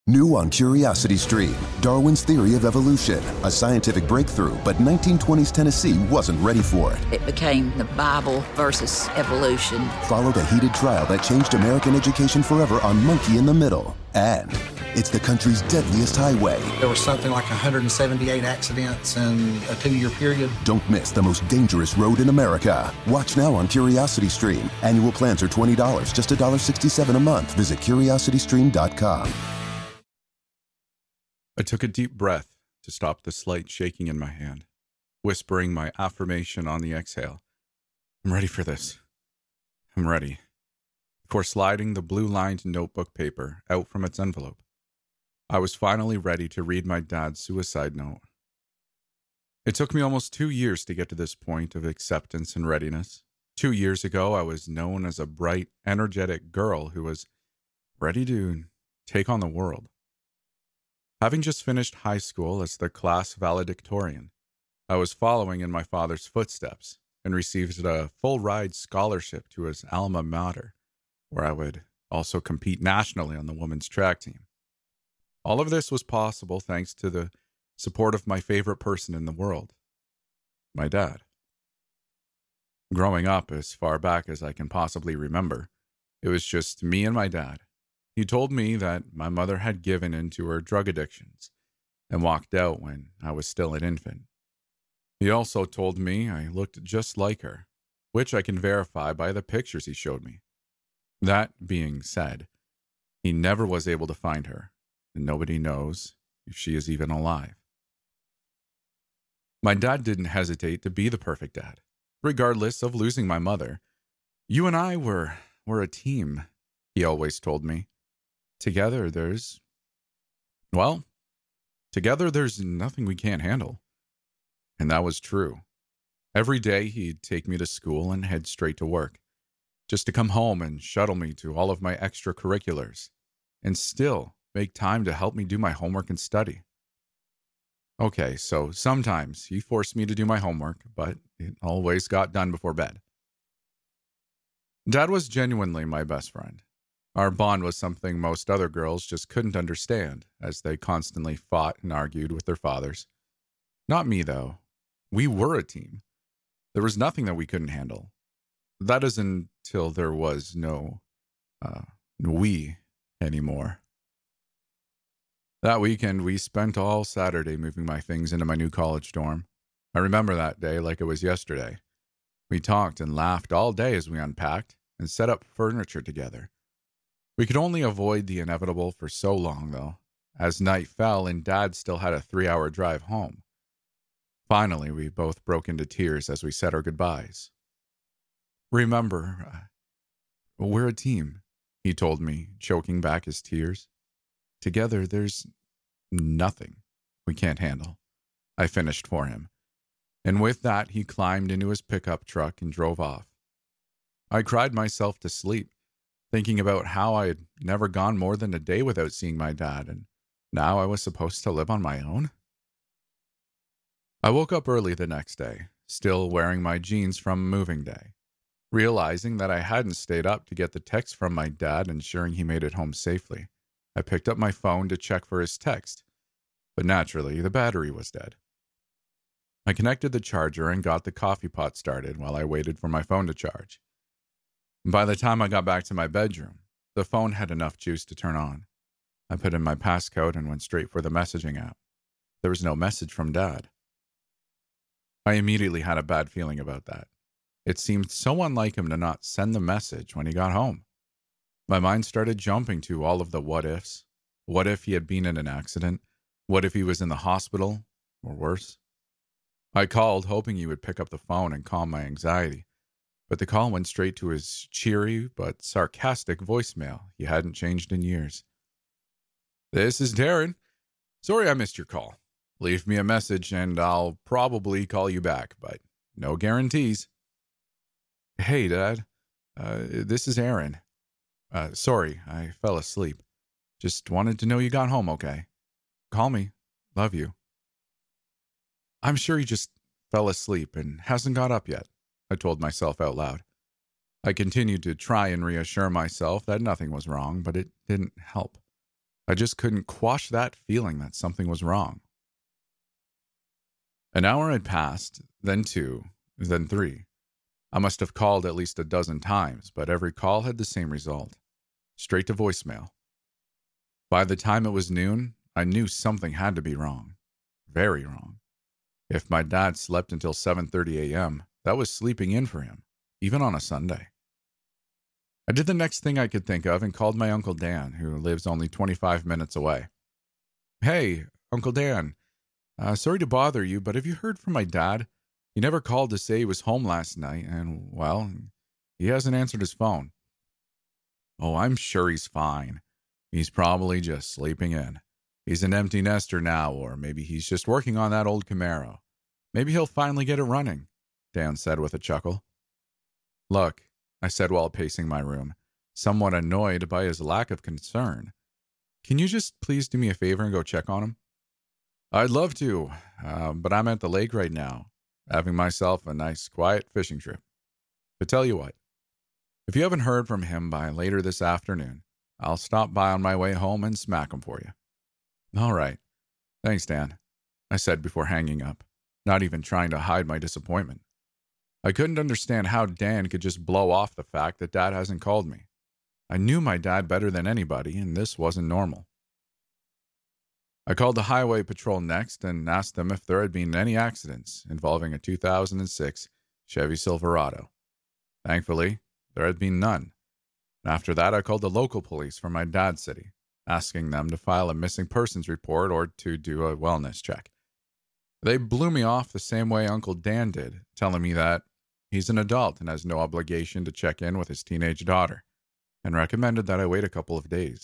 New on Curiosity Stream, Darwin's Theory of Evolution, a scientific breakthrough, but 1920s Tennessee wasn't ready for it. It became the Bible versus evolution. Followed a heated trial that changed American education forever on Monkey in the Middle. And it's the country's deadliest highway. There was something like 178 accidents in a 2-year period. Don't miss the most dangerous road in America. Watch now on Curiosity Stream. Annual plans are $20, just $1.67 a month. Visit curiositystream.com. I took a deep breath to stop the slight shaking in my hand, whispering my affirmation on the exhale. I'm ready for this. I'm ready. Before sliding the blue-lined notebook paper out from its envelope, I was finally ready to read my dad's suicide note. It took me almost 2 years to get to this point of acceptance and readiness. 2 years ago, I was known as a bright, energetic girl who was ready to take on the world. Having just finished high school as the class valedictorian, I was following in my father's footsteps and received a full-ride scholarship to his alma mater, where I would also compete nationally on the women's track team. All of this was possible thanks to the support of my favorite person in the world, my dad. Growing up as far back as I can possibly remember, it was just me and my dad. He told me that my mother had given in to her drug addictions and walked out when I was still an infant. He also told me I looked just like her, which I can verify by the pictures he showed me. That being said, he never was able to find her, and nobody knows if she is even alive. My dad didn't hesitate to be the perfect dad, regardless of losing my mother. You and I were a team, he always told me. Together there's nothing we can't handle. And that was true. Every day he'd take me to school and head straight to work, just to come home and shuttle me to all of my extracurriculars, and still make time to help me do my homework and study. Okay, so sometimes he forced me to do my homework, but it always got done before bed. Dad was genuinely my best friend. Our bond was something most other girls just couldn't understand, as they constantly fought and argued with their fathers. Not me, though. We were a team. There was nothing that we couldn't handle. That is until there was no we anymore. That weekend, we spent all Saturday moving my things into my new college dorm. I remember that day like it was yesterday. We talked and laughed all day as we unpacked and set up furniture together. We could only avoid the inevitable for so long, though, as night fell and Dad still had a 3-hour drive home. Finally, we both broke into tears as we said our goodbyes. Remember, we're a team, he told me, choking back his tears. Together, there's nothing we can't handle, I finished for him. And with that, he climbed into his pickup truck and drove off. I cried myself to sleep, thinking about how I had never gone more than a day without seeing my dad, and now I was supposed to live on my own. I woke up early the next day, still wearing my jeans from moving day, realizing that I hadn't stayed up to get the text from my dad ensuring he made it home safely. I picked up my phone to check for his text, but naturally, the battery was dead. I connected the charger and got the coffee pot started while I waited for my phone to charge. By the time I got back to my bedroom, the phone had enough juice to turn on. I put in my passcode and went straight for the messaging app. There was no message from Dad. I immediately had a bad feeling about that. It seemed so unlike him to not send the message when he got home. My mind started jumping to all of the what-ifs. What if he had been in an accident? What if he was in the hospital? Or worse? I called, hoping he would pick up the phone and calm my anxiety. But the call went straight to his cheery but sarcastic voicemail he hadn't changed in years. "This is Darren. Sorry I missed your call. Leave me a message and I'll probably call you back, but no guarantees." "Hey, Dad. This is Aaron. Sorry, I fell asleep. Just wanted to know you got home okay. Call me. Love you." I'm sure he just fell asleep and hasn't got up yet, I told myself out loud. I continued to try and reassure myself that nothing was wrong, but it didn't help. I just couldn't quash that feeling that something was wrong. An hour had passed, then 2, then 3. I must have called at least a dozen times, but every call had the same result. Straight to voicemail. By the time it was noon, I knew something had to be wrong. Very wrong. If my dad slept until 7:30 a.m., that was sleeping in for him, even on a Sunday. I did the next thing I could think of and called my Uncle Dan, who lives only 25 minutes away. "Hey, Uncle Dan, sorry to bother you, but have you heard from my dad? He never called to say he was home last night, and, well, he hasn't answered his phone." "Oh, I'm sure he's fine. He's probably just sleeping in. He's an empty nester now, or maybe he's just working on that old Camaro. Maybe he'll finally get it running," Dan said with a chuckle. "Look," I said while pacing my room, somewhat annoyed by his lack of concern, "can you just please do me a favor and go check on him?" "I'd love to, but I'm at the lake right now, having myself a nice, quiet fishing trip. But tell you what, if you haven't heard from him by later this afternoon, I'll stop by on my way home and smack him for you." "All right. Thanks, Dan," I said before hanging up, not even trying to hide my disappointment. I couldn't understand how Dan could just blow off the fact that Dad hasn't called me. I knew my dad better than anybody, and this wasn't normal. I called the highway patrol next and asked them if there had been any accidents involving a 2006 Chevy Silverado. Thankfully, there had been none. After that, I called the local police from my dad's city, asking them to file a missing persons report or to do a wellness check. They blew me off the same way Uncle Dan did, telling me that he's an adult and has no obligation to check in with his teenage daughter, and recommended that I wait a couple of days.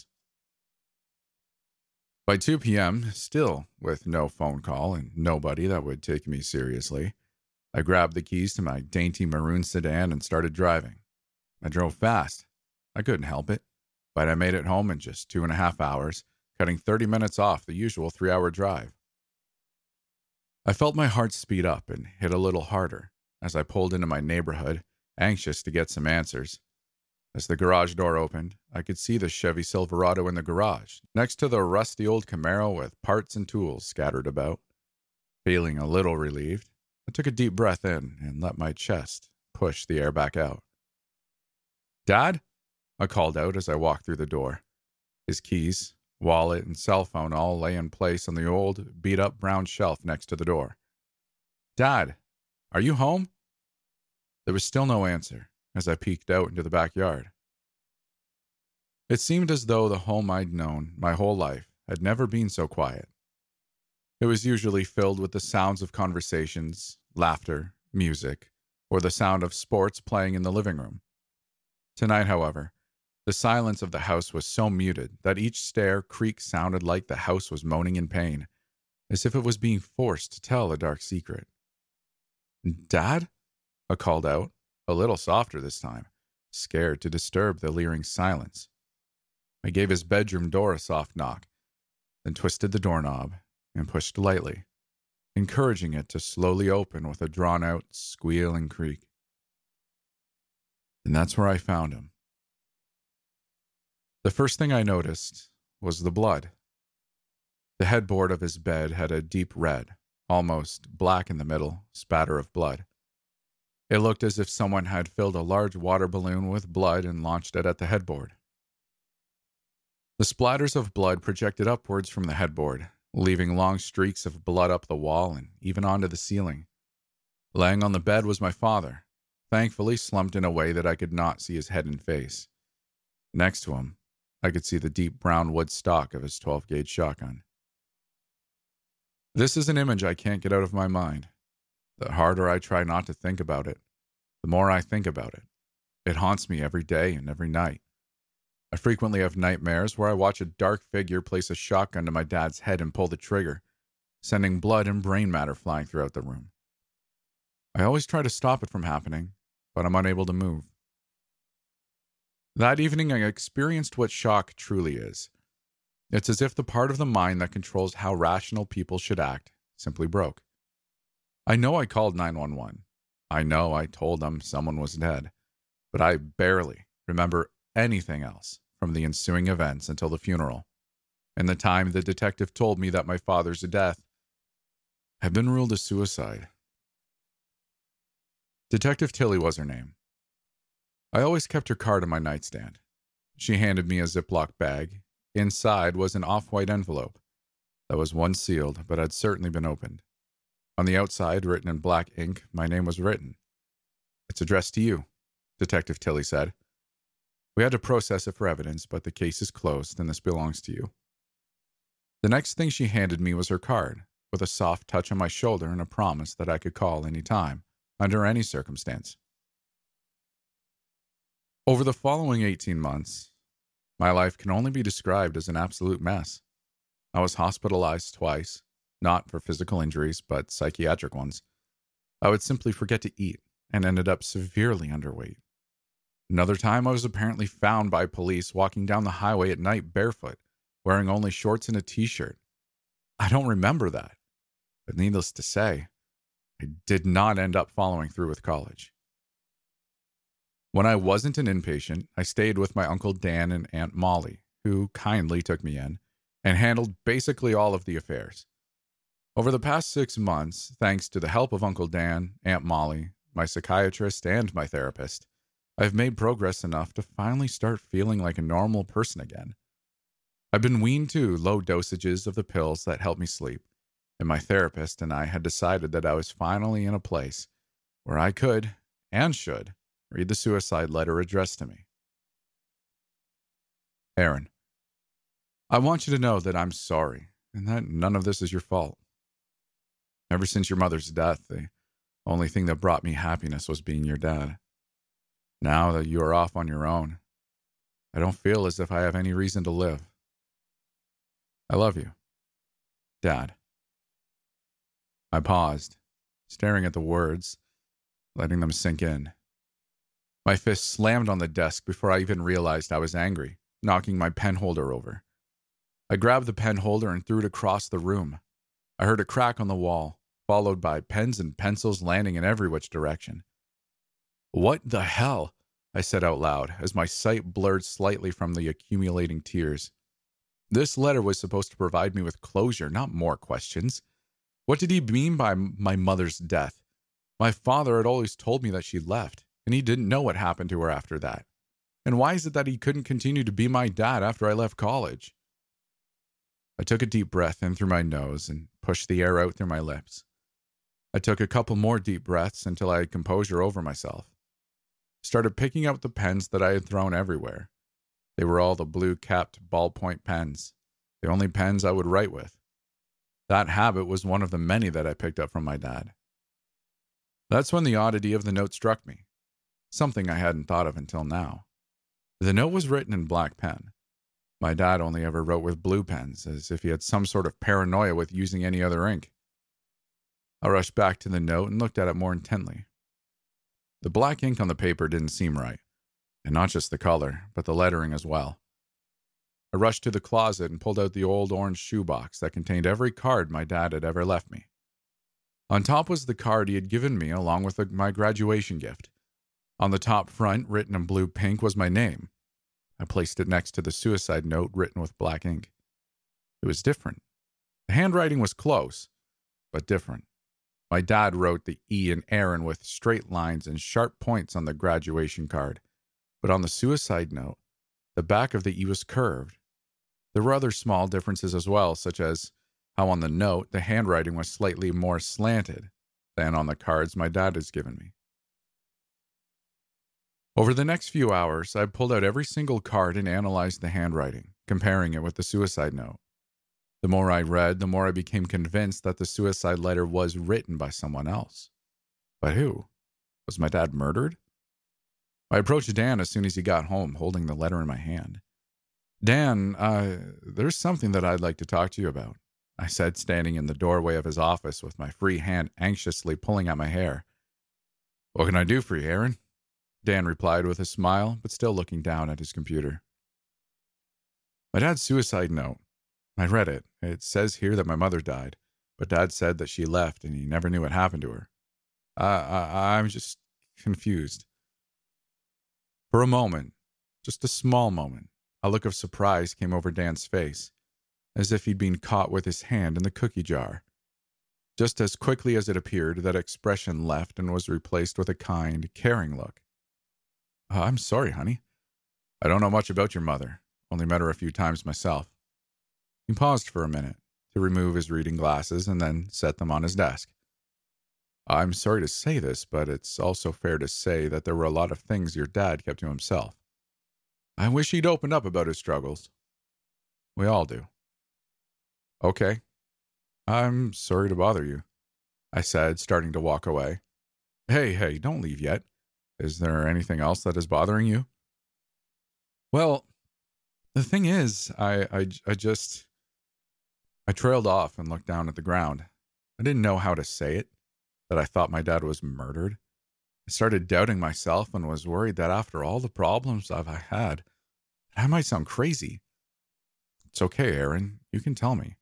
By 2 p.m., still with no phone call and nobody that would take me seriously, I grabbed the keys to my dainty maroon sedan and started driving. I drove fast. I couldn't help it, but I made it home in just 2.5 hours, cutting 30 minutes off the usual 3-hour drive. I felt my heart speed up and hit a little harder as I pulled into my neighborhood, anxious to get some answers. As the garage door opened, I could see the Chevy Silverado in the garage, next to the rusty old Camaro with parts and tools scattered about. Feeling a little relieved, I took a deep breath in and let my chest push the air back out. "Dad?" I called out as I walked through the door. His keys, wallet, and cell phone all lay in place on the old, beat-up brown shelf next to the door. "Dad, are you home?" There was still no answer as I peeked out into the backyard. It seemed as though the home I'd known my whole life had never been so quiet. It was usually filled with the sounds of conversations, laughter, music, or the sound of sports playing in the living room. Tonight, however, the silence of the house was so muted that each stair creak sounded like the house was moaning in pain, as if it was being forced to tell a dark secret. "Dad?" I called out, a little softer this time, scared to disturb the leering silence. I gave his bedroom door a soft knock, then twisted the doorknob and pushed lightly, encouraging it to slowly open with a drawn-out squeal and creak. And that's where I found him. The first thing I noticed was the blood. The headboard of his bed had a deep red, almost black in the middle, spatter of blood. It looked as if someone had filled a large water balloon with blood and launched it at the headboard. The splatters of blood projected upwards from the headboard, leaving long streaks of blood up the wall and even onto the ceiling. Laying on the bed was my father, thankfully slumped in a way that I could not see his head and face. Next to him, I could see the deep brown wood stock of his 12-gauge shotgun. This is an image I can't get out of my mind. The harder I try not to think about it, the more I think about it. It haunts me every day and every night. I frequently have nightmares where I watch a dark figure place a shotgun to my dad's head and pull the trigger, sending blood and brain matter flying throughout the room. I always try to stop it from happening, but I'm unable to move. That evening, I experienced what shock truly is. It's as if the part of the mind that controls how rational people should act simply broke. I know I called 911. I know I told them someone was dead, but I barely remember anything else from the ensuing events until the funeral. and the time the detective told me that my father's death had been ruled a suicide. Detective Tilly was her name. I always kept her card on my nightstand. She handed me a Ziploc bag. Inside was an off-white envelope that was once sealed, but had certainly been opened. On the outside, written in black ink, my name was written. "It's addressed to you," Detective Tilly said. "We had to process it for evidence, but the case is closed and this belongs to you." The next thing she handed me was her card, with a soft touch on my shoulder and a promise that I could call any time, under any circumstance. Over the following 18 months, my life can only be described as an absolute mess. I was hospitalized twice, not for physical injuries, but psychiatric ones. I would simply forget to eat and ended up severely underweight. Another time, I was apparently found by police walking down the highway at night barefoot, wearing only shorts and a t-shirt. I don't remember that, but needless to say, I did not end up following through with college. When I wasn't an inpatient, I stayed with my Uncle Dan and Aunt Molly, who kindly took me in and handled basically all of the affairs. Over the past 6 months, thanks to the help of Uncle Dan, Aunt Molly, my psychiatrist, and my therapist, I've made progress enough to finally start feeling like a normal person again. I've been weaned to low dosages of the pills that help me sleep, and my therapist and I had decided that I was finally in a place where I could, and should, read the suicide letter addressed to me. Aaron, I want you to know that I'm sorry, and that none of this is your fault. Ever since your mother's death, the only thing that brought me happiness was being your dad. Now that you are off on your own, I don't feel as if I have any reason to live. I love you, Dad. I paused, staring at the words, letting them sink in. My fist slammed on the desk before I even realized I was angry, knocking my pen holder over. I grabbed the pen holder and threw it across the room. I heard a crack on the wall, followed by pens and pencils landing in every which direction. "What the hell?" I said out loud, as my sight blurred slightly from the accumulating tears. This letter was supposed to provide me with closure, not more questions. What did he mean by my mother's death? My father had always told me that she left, and he didn't know what happened to her after that. And why is it that he couldn't continue to be my dad after I left college? I took a deep breath in through my nose and pushed the air out through my lips. I took a couple more deep breaths until I had composure over myself. Started picking out the pens that I had thrown everywhere. They were all the blue-capped ballpoint pens, the only pens I would write with. That habit was one of the many that I picked up from my dad. That's when the oddity of the note struck me, something I hadn't thought of until now. The note was written in black pen. My dad only ever wrote with blue pens, as if he had some sort of paranoia with using any other ink. I rushed back to the note and looked at it more intently. The black ink on the paper didn't seem right, and not just the color, but the lettering as well. I rushed to the closet and pulled out the old orange shoebox that contained every card my dad had ever left me. On top was the card he had given me along with my graduation gift. On the top front, written in blue pink, was my name. I placed it next to the suicide note written with black ink. It was different. The handwriting was close, but different. My dad wrote the E in Aaron with straight lines and sharp points on the graduation card, but on the suicide note, the back of the E was curved. There were other small differences as well, such as how on the note the handwriting was slightly more slanted than on the cards my dad has given me. Over the next few hours, I pulled out every single card and analyzed the handwriting, comparing it with the suicide note. The more I read, the more I became convinced that the suicide letter was written by someone else. But who? Was my dad murdered? I approached Dan as soon as he got home, holding the letter in my hand. "Dan, there's something that I'd like to talk to you about," I said, standing in the doorway of his office with my free hand anxiously pulling at my hair. "What can I do for you, Aaron?" Dan replied with a smile, but still looking down at his computer. "My dad's suicide note. I read it. It says here that my mother died, but Dad said that she left and he never knew what happened to her. I'm just confused." For a moment, just a small moment, a look of surprise came over Dan's face. as if he'd been caught with his hand in the cookie jar. Just as quickly as it appeared, that expression left and was replaced with a kind, caring look. I'm sorry, honey. I don't know much about your mother. Only met her a few times myself. He paused for a minute to remove his reading glasses and then set them on his desk. I'm sorry to say this, but it's also fair to say that there were a lot of things your dad kept to himself. I wish he'd opened up about his struggles. We all do. Okay. I'm sorry to bother you, I said, starting to walk away. Hey, don't leave yet. Is there anything else that is bothering you? Well, the thing is, I trailed off and looked down at the ground. I didn't know how to say it, that I thought my dad was murdered. I started doubting myself and was worried that after all the problems I've had, I might sound crazy. It's okay, Aaron. You can tell me.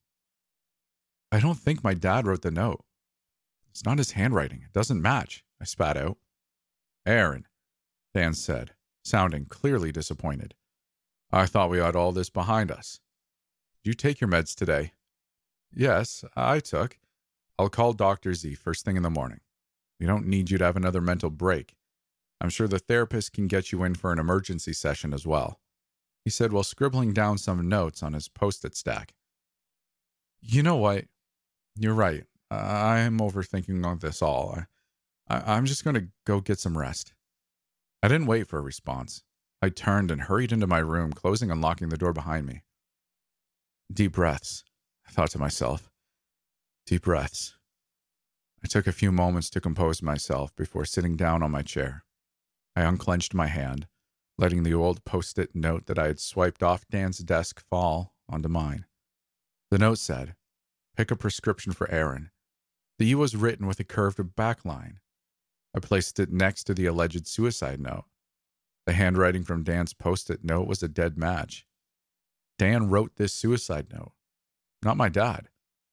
I don't think my dad wrote the note. It's not his handwriting. It doesn't match, I spat out. Aaron, Dan said, sounding clearly disappointed. I thought we had all this behind us. Did you take your meds today? Yes, I took. I'll call Dr. Z first thing in the morning. We don't need you to have another mental break. I'm sure the therapist can get you in for an emergency session as well, he said while scribbling down some notes on his post-it stack. You know what? You're right. I'm overthinking on this all. I'm just going to go get some rest. I didn't wait for a response. I turned and hurried into my room, closing and locking the door behind me. Deep breaths, I thought to myself. Deep breaths. I took a few moments to compose myself before sitting down on my chair. I unclenched my hand, letting the old post-it note that I had swiped off Dan's desk fall onto mine. The note said, "Pick a prescription for Aaron." The E was written with a curved backline. I placed it next to the alleged suicide note. The handwriting from Dan's post-it note was a dead match. Dan wrote this suicide note, not my dad.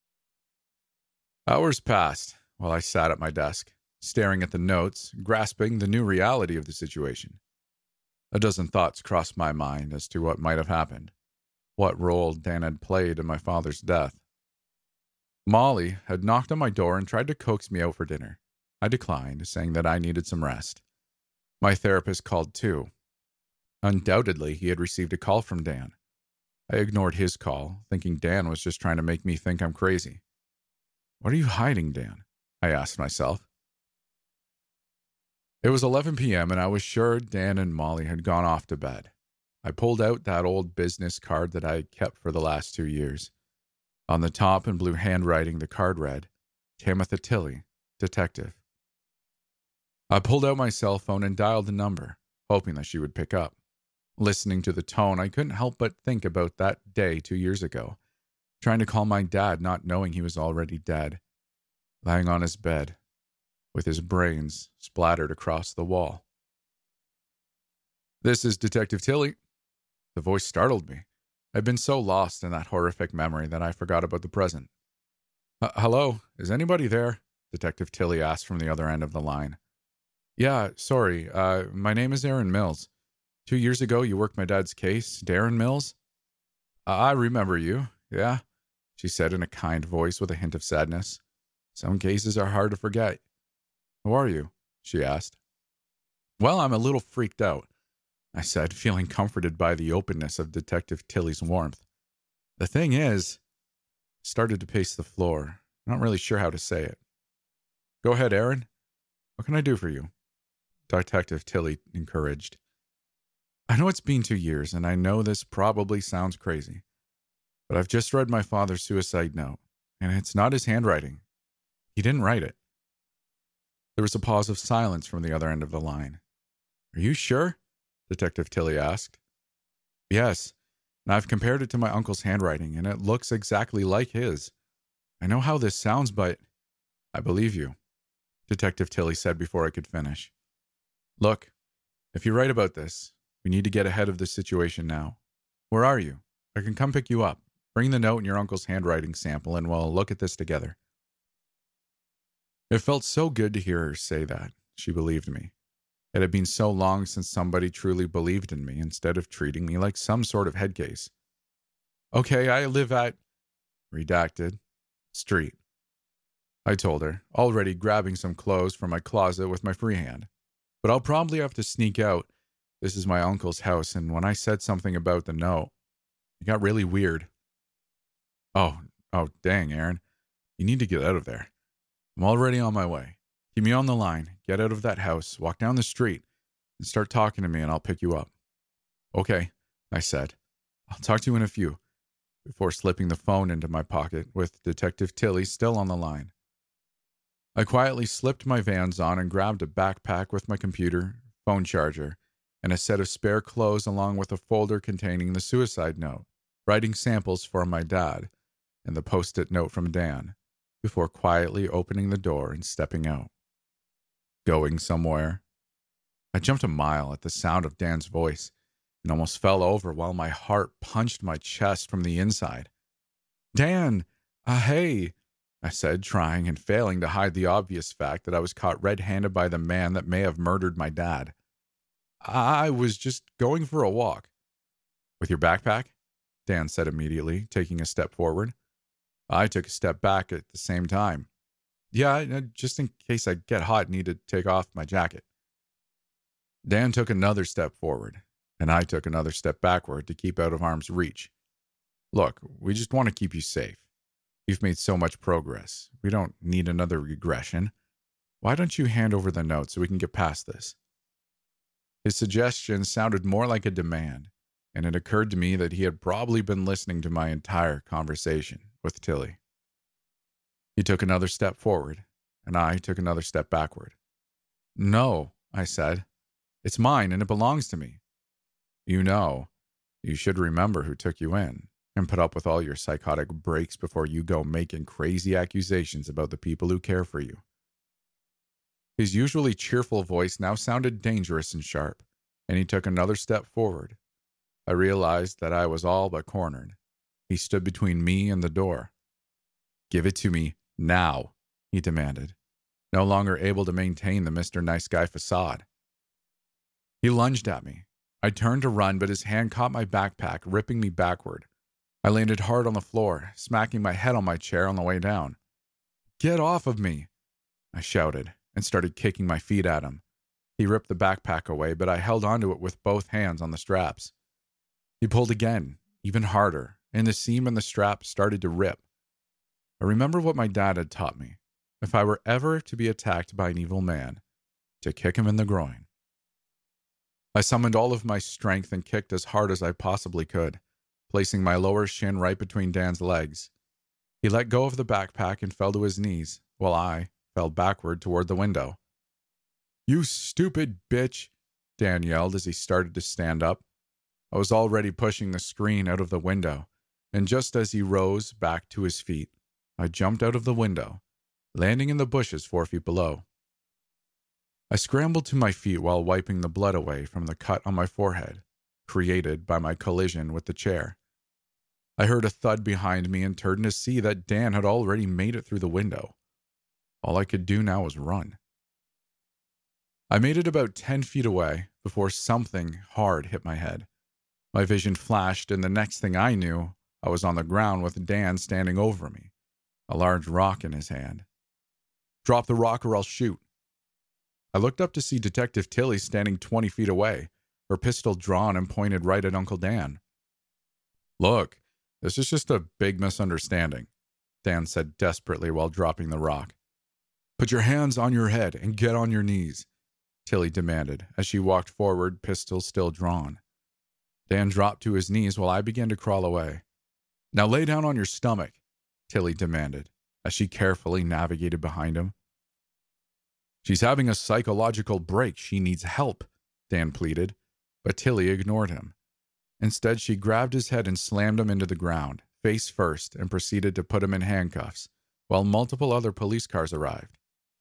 Hours passed while I sat at my desk, staring at the notes, grasping the new reality of the situation. A dozen thoughts crossed my mind as to what might have happened, what role Dan had played in my father's death. Molly had knocked on my door and tried to coax me out for dinner. I declined, saying that I needed some rest. My therapist called too. Undoubtedly, he had received a call from Dan. I ignored his call, thinking Dan was just trying to make me think I'm crazy. What are you hiding, Dan? I asked myself. It was 11 p.m. and I was sure Dan and Molly had gone off to bed. I pulled out that old business card that I had kept for the last 2 years. On the top in blue handwriting, the card read, Tamitha Tilley, Detective. I pulled out my cell phone and dialed the number, hoping that she would pick up. Listening to the tone, I couldn't help but think about that day 2 years ago, trying to call my dad, not knowing he was already dead, lying on his bed, with his brains splattered across the wall. This is Detective Tilley. The voice startled me. I'd been so lost in that horrific memory that I forgot about the present. Hello, is anybody there? Detective Tilley asked from the other end of the line. Yeah, sorry, my name is Aaron Mills. 2 years ago, you worked my dad's case, Darren Mills? I remember you, yeah, she said in a kind voice with a hint of sadness. Some cases are hard to forget. Who are you? She asked. Well, I'm a little freaked out, I said, feeling comforted by the openness of Detective Tilley's warmth. The thing is, I started to pace the floor, not really sure how to say it. Go ahead, Aaron. What can I do for you? Detective Tilley encouraged. I know it's been 2 years, and I know this probably sounds crazy, but I've just read my father's suicide note, and it's not his handwriting. He didn't write it. There was a pause of silence from the other end of the line. Are you sure? Detective Tilley asked. Yes, and I've compared it to my uncle's handwriting, and it looks exactly like his. I know how this sounds, but I believe you, Detective Tilley said before I could finish. Look, if you're right about this, we need to get ahead of this situation now. Where are you? I can come pick you up. Bring the note and your uncle's handwriting sample, and we'll look at this together. It felt so good to hear her say that. She believed me. It had been so long since somebody truly believed in me instead of treating me like some sort of head case. Okay, I live at redacted, street. I told her, already grabbing some clothes from my closet with my free hand. But I'll probably have to sneak out. This is my uncle's house, and when I said something about the note, it got really weird. Oh, dang, Aaron. You need to get out of there. I'm already on my way. Keep me on the line, get out of that house, walk down the street, and start talking to me, and I'll pick you up. Okay, I said. I'll talk to you in a few, before slipping the phone into my pocket with Detective Tilly still on the line. I quietly slipped my Vans on and grabbed a backpack with my computer, phone charger, and a set of spare clothes along with a folder containing the suicide note, writing samples for my dad, and the post-it note from Dan, before quietly opening the door and stepping out. Going somewhere? I jumped a mile at the sound of Dan's voice and almost fell over while my heart punched my chest from the inside. Dan! Hey! I said, trying and failing to hide the obvious fact that I was caught red-handed by the man that may have murdered my dad. I was just going for a walk. With your backpack? Dan said immediately, taking a step forward. I took a step back at the same time. Yeah, just in case I get hot and need to take off my jacket. Dan took another step forward, and I took another step backward to keep out of arm's reach. Look, we just want to keep you safe. You've made so much progress. We don't need another regression. Why don't you hand over the note so we can get past this? His suggestion sounded more like a demand, and it occurred to me that he had probably been listening to my entire conversation with Tilly. He took another step forward, and I took another step backward. No, I said. It's mine, and it belongs to me. You know, you should remember who took you in, and put up with all your psychotic breaks before you go making crazy accusations about the people who care for you. His usually cheerful voice now sounded dangerous and sharp, and he took another step forward. I realized that I was all but cornered. He stood between me and the door. Give it to me now, he demanded, no longer able to maintain the Mr. Nice Guy facade. He lunged at me. I turned to run, but his hand caught my backpack, ripping me backward. I landed hard on the floor, smacking my head on my chair on the way down. Get off of me, I shouted, and started kicking my feet at him. He ripped the backpack away, but I held onto it with both hands on the straps. He pulled again, even harder, and the seam in the strap started to rip. I remember what my dad had taught me. If I were ever to be attacked by an evil man, to kick him in the groin. I summoned all of my strength and kicked as hard as I possibly could, placing my lower shin right between Dan's legs. He let go of the backpack and fell to his knees, while I fell backward toward the window. You stupid bitch, Dan yelled as he started to stand up. I was already pushing the screen out of the window, and just as he rose back to his feet, I jumped out of the window, landing in the bushes 4 feet below. I scrambled to my feet while wiping the blood away from the cut on my forehead, created by my collision with the chair. I heard a thud behind me and turned to see that Dan had already made it through the window. All I could do now was run. I made it about 10 feet away before something hard hit my head. My vision flashed, and the next thing I knew, I was on the ground with Dan standing over me, a large rock in his hand. Drop the rock or I'll shoot. I looked up to see Detective Tilly standing 20 feet away, her pistol drawn and pointed right at Uncle Dan. Look, this is just a big misunderstanding, Dan said desperately while dropping the rock. Put your hands on your head and get on your knees, Tilly demanded as she walked forward, pistol still drawn. Dan dropped to his knees while I began to crawl away. Now lay down on your stomach, Tilly demanded as she carefully navigated behind him. She's having a psychological break. She needs help, Dan pleaded, but Tilly ignored him. Instead, she grabbed his head and slammed him into the ground, face first, and proceeded to put him in handcuffs, while multiple other police cars arrived.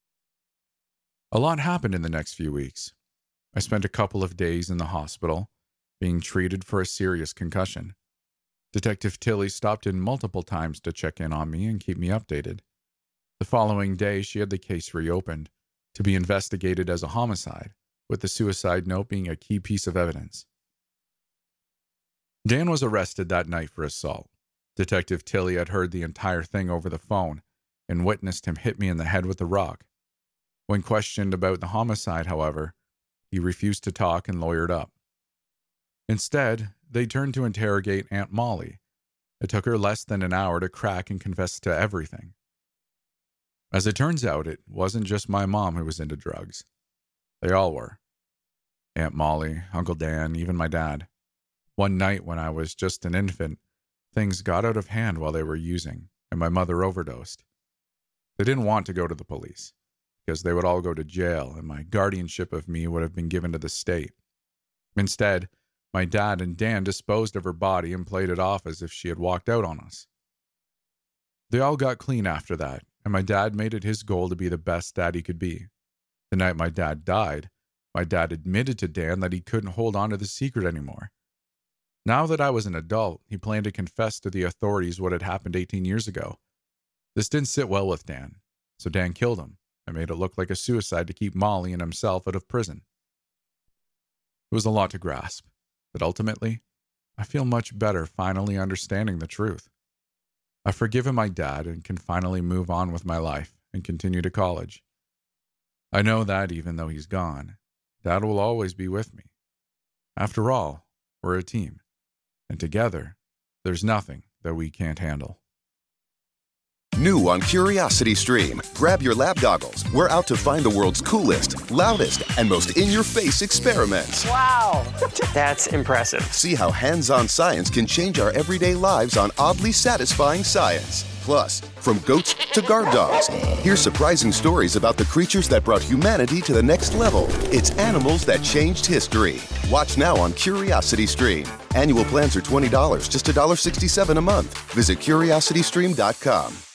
A lot happened in the next few weeks. I spent a couple of days in the hospital, being treated for a serious concussion. Detective Tilly stopped in multiple times to check in on me and keep me updated. The following day, she had the case reopened, to be investigated as a homicide, with the suicide note being a key piece of evidence. Dan was arrested that night for assault. Detective Tilley had heard the entire thing over the phone and witnessed him hit me in the head with the rock. When questioned about the homicide, however, he refused to talk and lawyered up. Instead, they turned to interrogate Aunt Molly. It took her less than an hour to crack and confess to everything. As it turns out, it wasn't just my mom who was into drugs. They all were. Aunt Molly, Uncle Dan, even my dad. One night when I was just an infant, things got out of hand while they were using, and my mother overdosed. They didn't want to go to the police, because they would all go to jail, and my guardianship of me would have been given to the state. Instead, my dad and Dan disposed of her body and played it off as if she had walked out on us. They all got clean after that, and my dad made it his goal to be the best dad he could be. The night my dad died, my dad admitted to Dan that he couldn't hold on to the secret anymore. Now that I was an adult, he planned to confess to the authorities what had happened 18 years ago. This didn't sit well with Dan, so Dan killed him and made it look like a suicide to keep Molly and himself out of prison. It was a lot to grasp, but ultimately, I feel much better finally understanding the truth. I've forgiven my dad and can finally move on with my life and continue to college. I know that even though he's gone, Dad will always be with me. After all, we're a team, and together, there's nothing that we can't handle. New on CuriosityStream. Grab your lab goggles. We're out to find the world's coolest, loudest, and most in-your-face experiments. Wow, that's impressive. See how hands-on science can change our everyday lives on oddly satisfying science. Plus, from goats to guard dogs, hear surprising stories about the creatures that brought humanity to the next level. It's animals that changed history. Watch now on CuriosityStream. Annual plans are $20, just $1.67 a month. Visit CuriosityStream.com.